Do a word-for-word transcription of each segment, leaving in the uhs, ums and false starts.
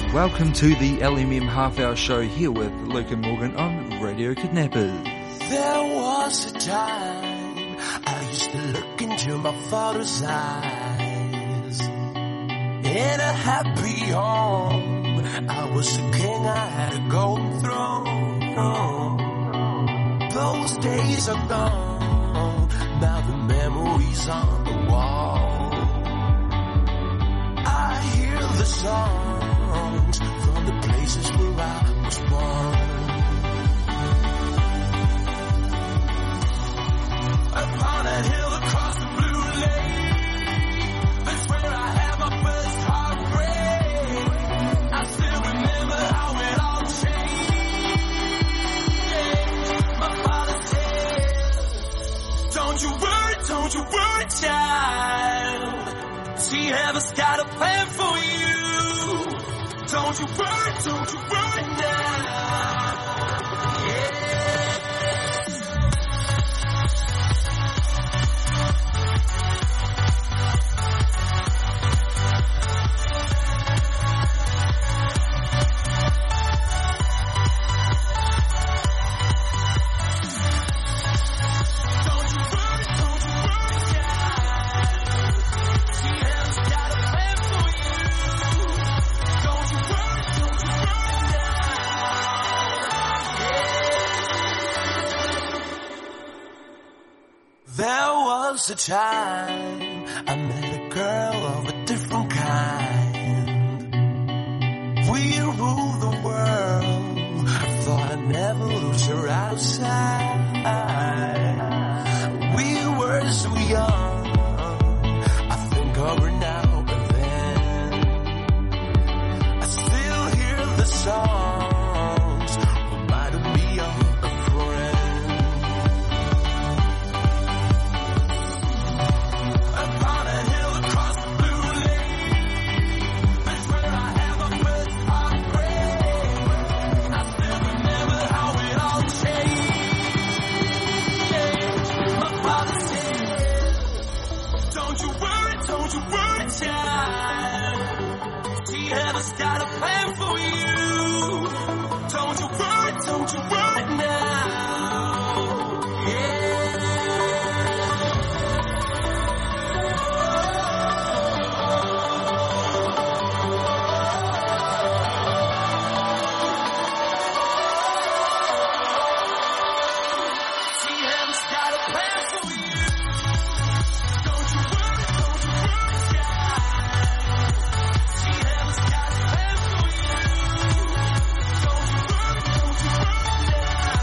Welcome to the L M M Half Hour Show here with Luke and Morgan on Radio Kidnappers. There was a time I used to look into my father's eyes. In a happy home, I was a king, I had a golden throne. Those days are gone, now the memories on the wall. I hear the songs from the places where I was born. Upon a hill across the blue lake, that's where I had my first heartbreak. I still remember how it all changed. My father said, don't you worry, don't you worry, child. See, heaven's got a plan for you. Don't you worry, don't you worry now. Yeah. There was a time I met a girl of a different kind. We ruled the world. I thought I'd never lose her outside. We were so young. I think of her now and then. I still hear the songs reminding me of a friend. Heaven's got a plan for you. Don't you worry, don't you worry now. Yeah. See, heaven's got a plan for you. Don't you worry, don't you worry, child. See, heaven's got a plan for you. Don't you worry, don't you worry now.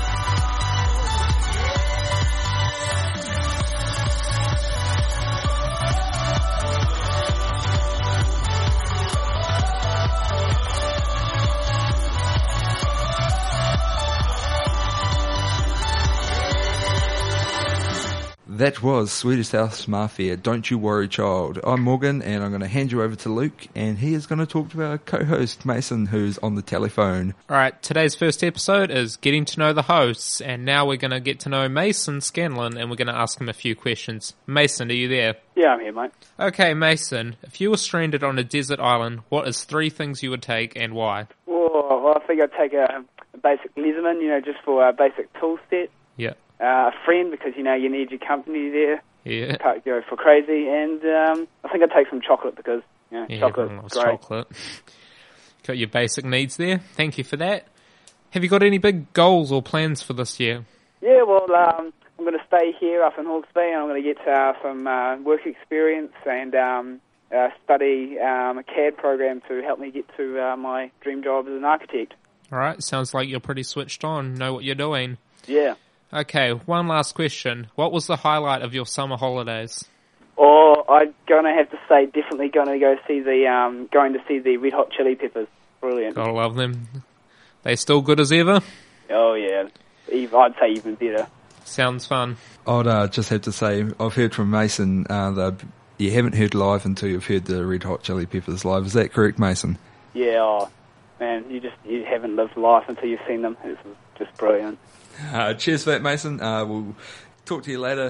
That was Swedish House Mafia, Don't You Worry Child. I'm Morgan and I'm going to hand you over to Luke and he is going to talk to our co-host Mason who's on the telephone. Alright, today's first episode is getting to know the hosts, and now we're going to get to know Mason Scanlon and we're going to ask him a few questions. Mason, are you there? Yeah, I'm here, mate. Okay, Mason, if you were stranded on a desert island, what is three things you would take and why? Well, well I think I'd take a, a basic Leatherman, you know, just for a basic tool set. Yeah. Uh, a friend, because, you know, you need your company there. Yeah. Can't go for crazy. And um, I think I'd take some chocolate because, you know, Yeah, chocolate's everyone loves great. chocolate. Got your basic needs there. Thank you for that. Have you got any big goals or plans for this year? Yeah, well, um, I'm going to stay here up in Hawke's Bay and I'm going to get uh, some uh, work experience and um, uh, study um, a C A D program to help me get to uh, my dream job as an architect. Alright, sounds like you're pretty switched on, know what you're doing. Yeah. Okay, one last question. What was the highlight of your summer holidays? Or I'm gonna have to say, definitely gonna go see the um, going to see the Red Hot Chili Peppers. Brilliant. Gotta love them. They still good as ever? Oh yeah, even, I'd say even better. Sounds fun. I'd uh, just have to say, I've heard from Mason uh, that you haven't heard live until you've heard the Red Hot Chili Peppers live. Is that correct, Mason? Yeah, oh, man, you just you haven't lived life until you've seen them. It's just brilliant. Uh, cheers for that, Mason. Uh, we'll talk to you later.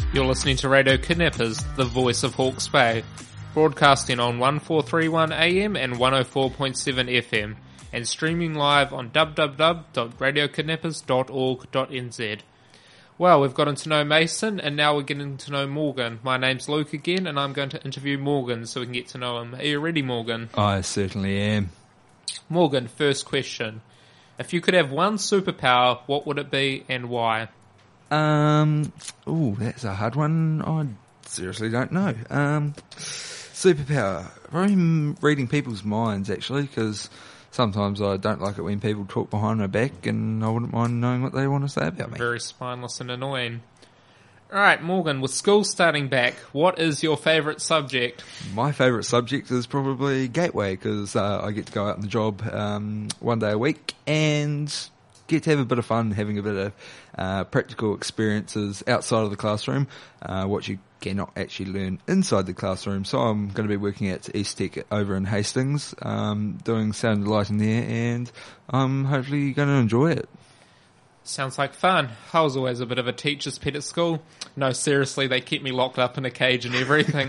You're listening to Radio Kidnappers, the voice of Hawke's Bay, broadcasting on fourteen thirty-one A M and one oh four point seven F M, and streaming live on w w w dot radio kidnappers dot org dot n z. Well, we've gotten to know Mason, and now we're getting to know Morgan. My name's Luke again, and I'm going to interview Morgan so we can get to know him. Are you ready, Morgan? I certainly am. Morgan, first question. If you could have one superpower, what would it be and why? Um, oh, that's a hard one. I seriously don't know. Um, superpower. Probably reading people's minds, actually, because sometimes I don't like it when people talk behind my back, and I wouldn't mind knowing what they want to say about me. Very spineless and annoying. Alright, Morgan, with school starting back, what is your favourite subject? My favourite subject is probably Gateway, because uh, I get to go out on the job um, one day a week and get to have a bit of fun, having a bit of uh, practical experiences outside of the classroom, uh, what you cannot actually learn inside the classroom. So I'm going to be working at East Tech over in Hastings, um, doing sound and lighting there, and I'm hopefully going to enjoy it. Sounds like fun. I was always a bit of a teacher's pet at school. No, seriously, they keep me locked up in a cage and everything.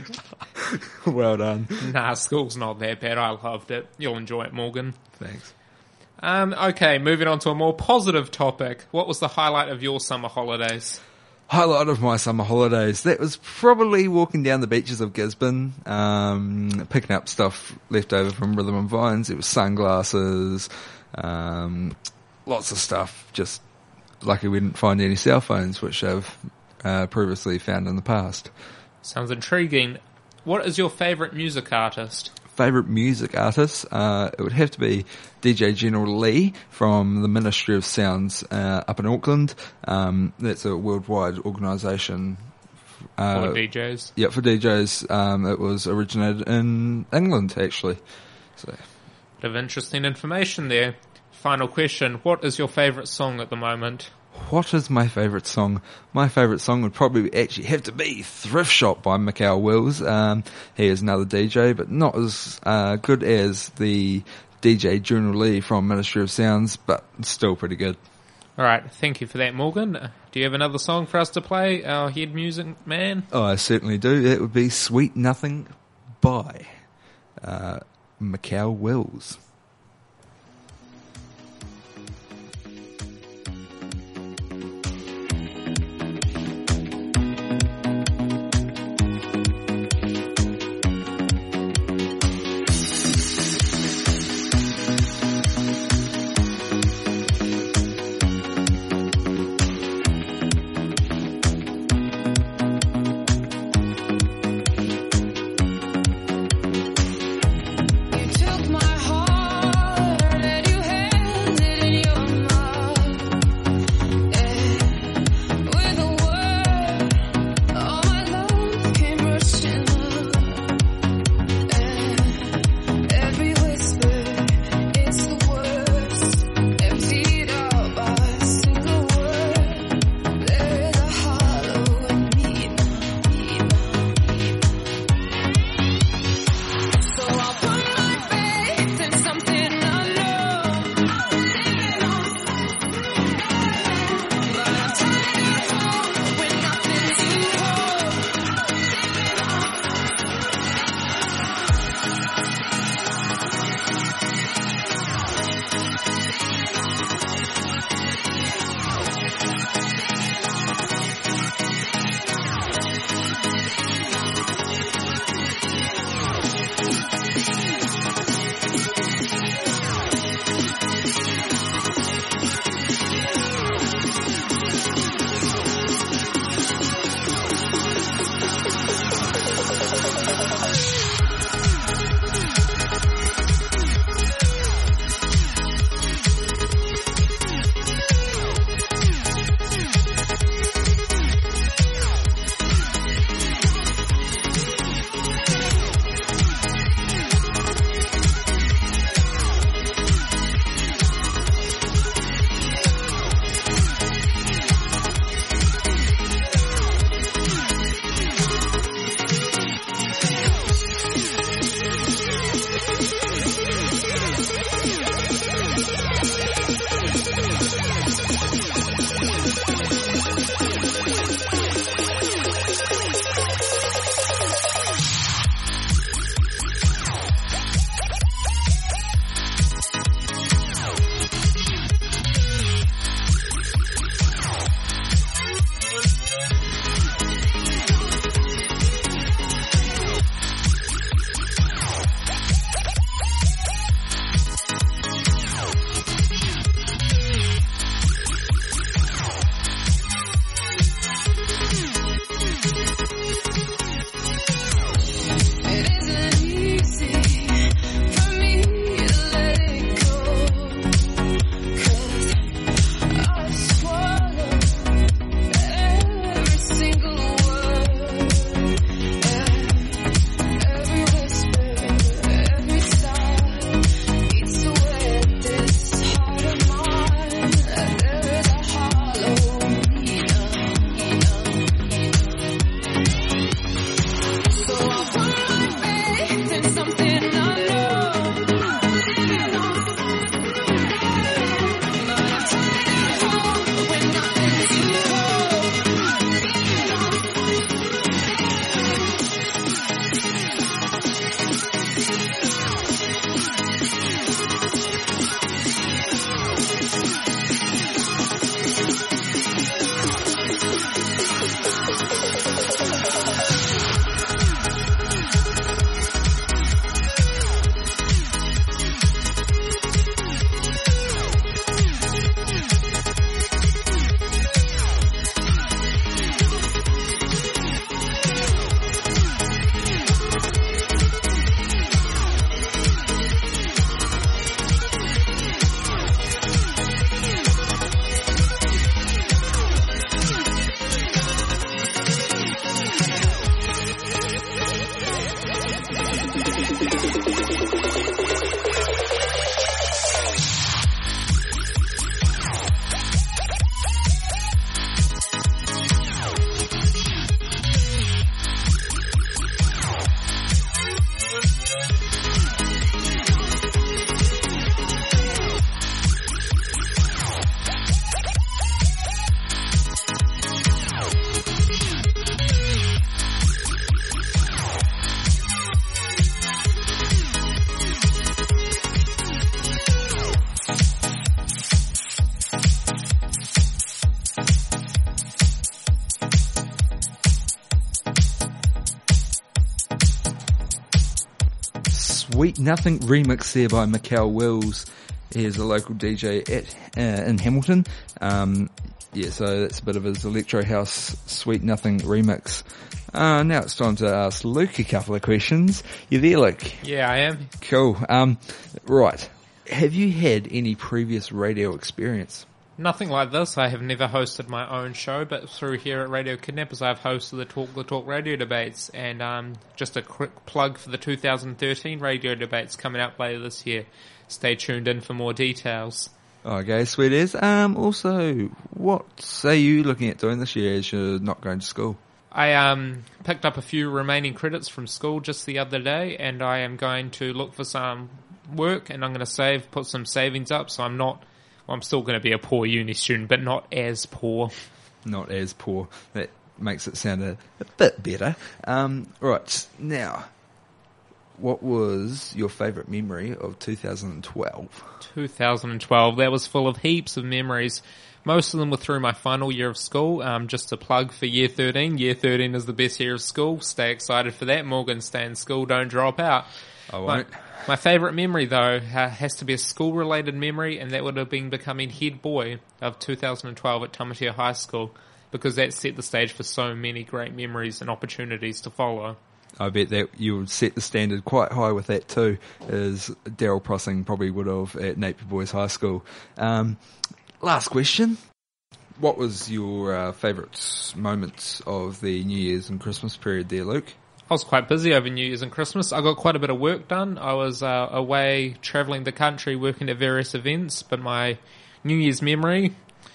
Well done. Nah, school's not that bad. I loved it. You'll enjoy it, Morgan. Thanks. Um, okay, moving on to a more positive topic. What was the highlight of your summer holidays? Highlight of my summer holidays. That was probably walking down the beaches of Gisborne, um, picking up stuff left over from Rhythm and Vines. It was sunglasses, um, lots of stuff. Just lucky we didn't find any cell phones, which I've uh, previously found in the past. Sounds intriguing. What is your favourite music artist? Favourite music artist? Uh, it would have to be D J General Lee from the Ministry of Sounds uh, up in Auckland. Um, that's a worldwide organisation. Uh, For D Js? Yeah, for D Js. Um, it was originated in England, actually. So, bit of interesting information there. Final question. What is your favourite song at the moment? What is my favourite song? My favourite song would probably actually have to be Thrift Shop by Mikael Wills. Um, he is another D J, but not as uh, good as the D J General Lee from Ministry of Sounds, but still pretty good. Alright, thank you for that, Morgan. Do you have another song for us to play, our head music man? Oh, I certainly do. That would be Sweet Nothing by uh, Mikael Wills. You took my heart. Sweet Nothing remix there by Mikkel Wills. He is a local D J at uh, in Hamilton. Um, yeah, so that's a bit of his Electro House Sweet Nothing remix. Uh, now it's time to ask Luke a couple of questions. You there, Luke? Yeah, I am. Cool. Um, right. Have you had any previous radio experience? Nothing like this. I have never hosted my own show, but through here at Radio Kidnappers, I've hosted the Talk the Talk radio debates. And um, just a quick plug for the two thousand thirteen radio debates coming up later this year. Stay tuned in for more details. Okay, sweet as. Um, also, what are you looking at doing this year as you're not going to school? I um picked up a few remaining credits from school just the other day, and I am going to look for some work, and I'm going to save, put some savings up, so I'm not, well, I'm still going to be a poor uni student, but not as poor. Not as poor. That makes it sound a, a bit better. Um, right, now, what was your favourite memory of two thousand twelve? two thousand twelve, that was full of heaps of memories. Most of them were through my final year of school. Um, just a plug for year thirteen. Year thirteen is the best year of school. Stay excited for that. Morgan, stay in school. Don't drop out. I won't. My, my favourite memory, though, uh, has to be a school-related memory, and that would have been becoming head boy of two thousand twelve at Tamatea High School, because that set the stage for so many great memories and opportunities to follow. I bet that you would set the standard quite high with that too, as Daryl Prossing probably would have at Napier Boys High School. Um, last question. What was your uh, favourite moments of the New Year's and Christmas period there, Luke? I was quite busy over New Year's and Christmas. I got quite a bit of work done. I was uh, away travelling the country working at various events, but my New Year's memory,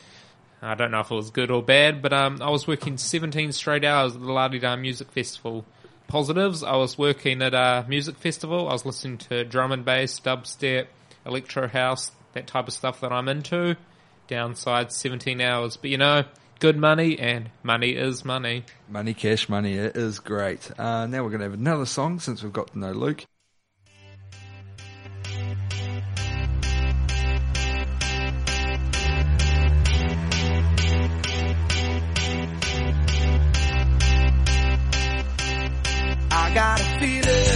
I don't know if it was good or bad, but um, I was working seventeen straight hours at the La-Di-Da Music Festival. Positives, I was working at a music festival. I was listening to drum and bass, dubstep, electro house, that type of stuff that I'm into. Downside, seventeen hours. But you know, good money, and money is money. Money, cash money, it is great. Uh, now we're going to have another song since we've got to know Luke. I got a feeling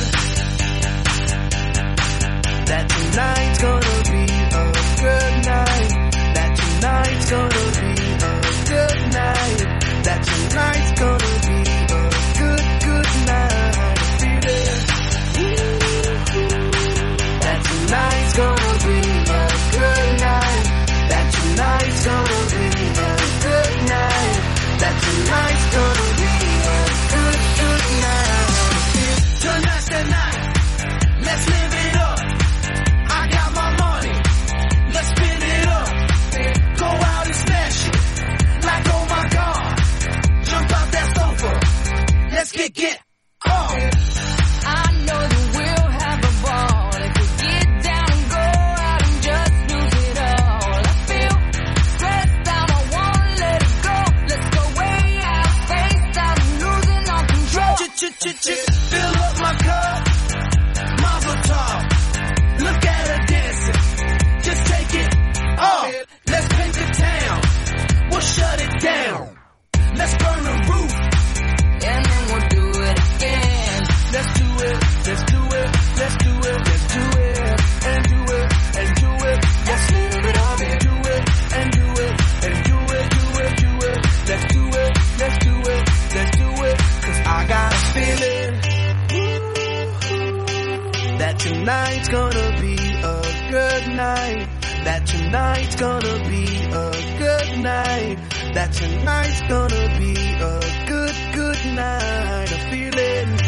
that tonight's gonna be a good night. That tonight's gonna be a good night. That tonight's gonna be a good, good night. A feeling that tonight's gonna be a good night. That tonight's gonna be a good night. That tonight's gonna be a good, good night. Tonight's the night, let's live it up. I got my money, let's spin it up. Go out and smash it, like oh my god. Jump out that sofa, let's get, get off. I know that we'll have a ball if we get down and go out and just lose it all. I feel stressed out, I wanna let it go. Let's go way out, face out, losing all control. Ch-ch-ch-ch. Fill up my cup, Mazel tov. Look at her dancing, just take it off. Let's paint the town, we'll shut it down. Let's burn the roof, and then we'll do it again. Let's do it, let's do it, let's do it, let's do it, and do it, and do it. Let's live it up and do it, and do it, and do it, do it, do it. Let's do it, let's do it, let's do it. Cause I got a feeling that tonight's gonna be a good night. That tonight's gonna be a good night. That tonight's gonna be a good, good night. A feeling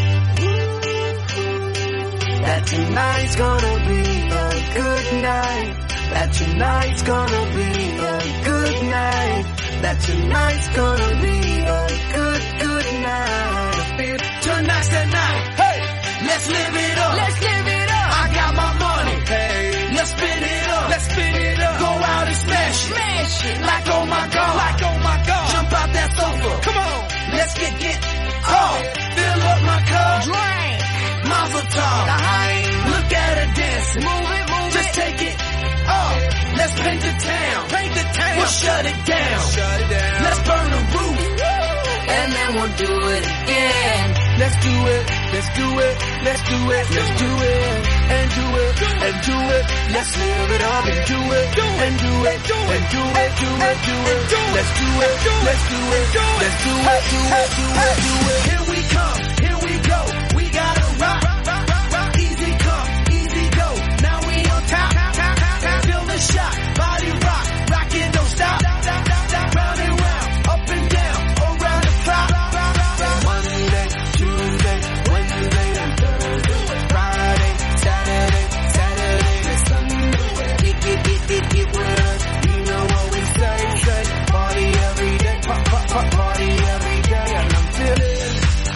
that tonight's gonna be a good night. That tonight's gonna be a good night. That tonight's gonna be a good, good night. A feel tonight's the night. Hey, let's live it up. Let's live it up. I got my money. Hey, let's spin it up. Let's spin it up. Go out and smash it. Smash it. Like oh my god. Like oh my god. Jump out that sofa. Come on. Let's get get off. Fill up my cup. Drink. Mazel tov. Look at her dancing. Move it, move Just it. take it off. Let's paint the town. Paint the town. We'll shut it down. Shut it down. Let's burn the roof. And then we'll do it again. Let's do it. Let's do it. Let's do it. Let's do it. and do it, and do it. Let's live it up and do it, and do it, and do it, do it, do it. Let's do it, let's do it, let's do it, do it, do it, do it. Here we come, here we go. We gotta rock, rock, rock, rock. Easy come, easy go. Now we on top, top, top, top. Feel the shot, body rock, rockin', don't stop, stop, stop, stop. Round and round, up and down, around the clock. Monday, Tuesday, Wednesday, and Thursday, Friday, Saturday, Saturday, and Sunday. Get, get, get, get, get with us. You know what we say, say. Party every day, pop, pop, pop, party every day, and I'm feeling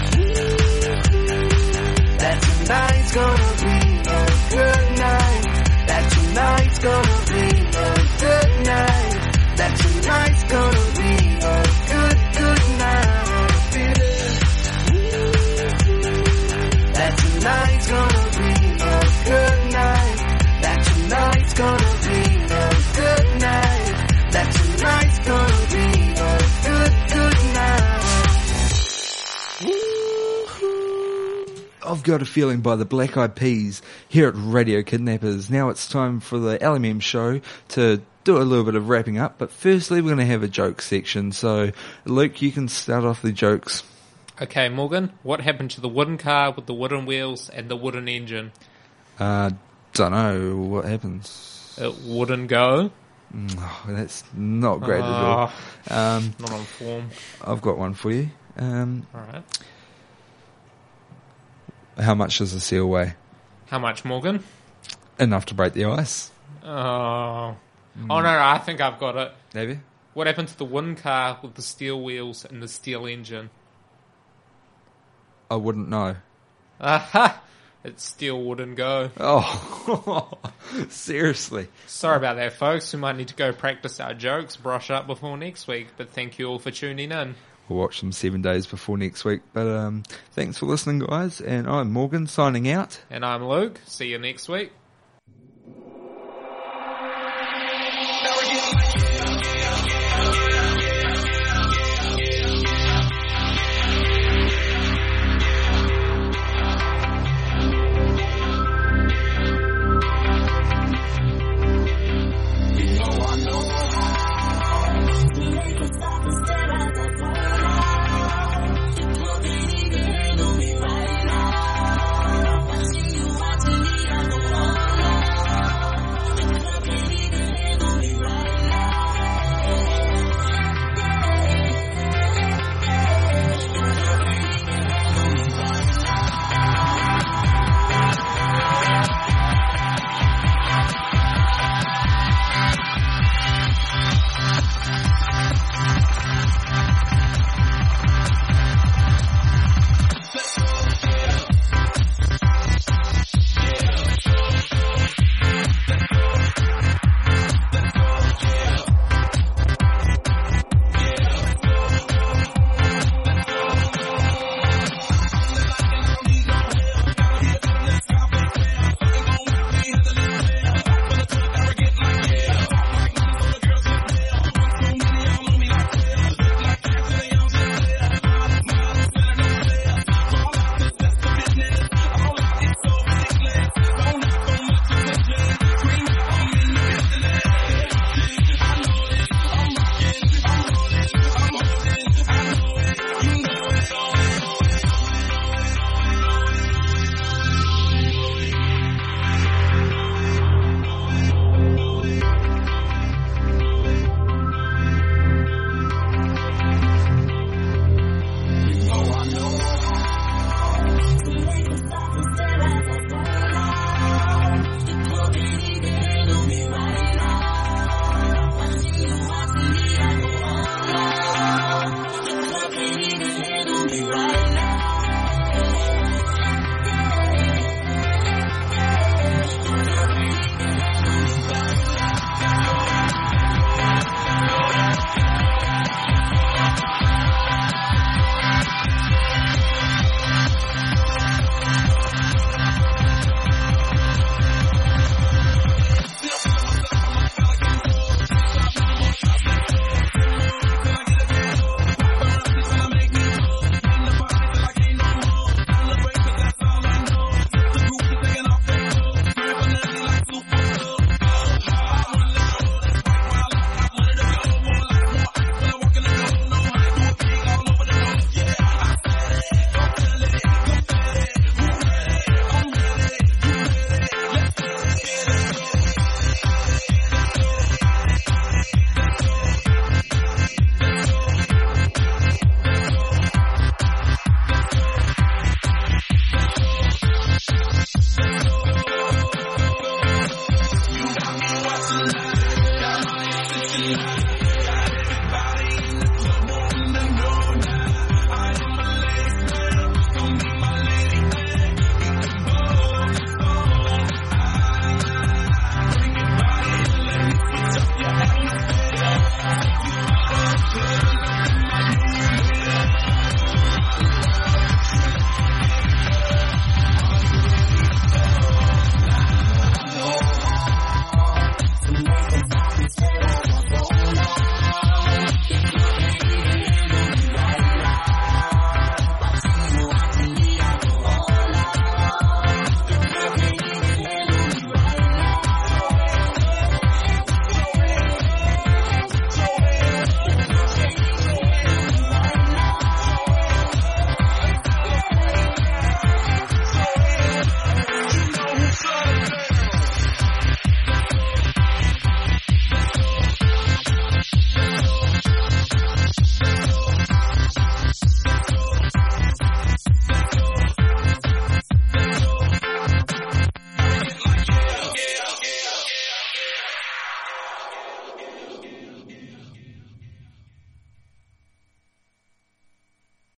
that tonight's gonna be a good night. That tonight's gonna be a good night. That tonight's gonna be a good, good night. I'm feeling that tonight's gonna be a good night. That tonight's gonna be a good night. That tonight's gonna be a good, good night. I've Got a Feeling by the Black Eyed Peas here at Radio Kidnappers. Now it's time for the L M M show to do a little bit of wrapping up, but firstly we're going to have a joke section. So Luke, you can start off the jokes. Okay, Morgan, what happened to the wooden car with the wooden wheels and the wooden engine? Uh, don't know what happens. It wouldn't go. Oh, that's not great at all. Um, Not on form. I've got one for you. Um, Alright. how much does a seal weigh? How much, Morgan? Enough to break the ice. Oh. Oh no, I think I've got it. Have you? What happened to the wooden car with the steel wheels and the steel engine? I wouldn't know. Aha! It still wouldn't go. Oh, seriously. Sorry about that, folks. We might need to go practice our jokes, brush up before next week, but thank you all for tuning in. We'll watch them seven days before next week. But um, thanks for listening, guys. And I'm Morgan, signing out. And I'm Luke. See you next week.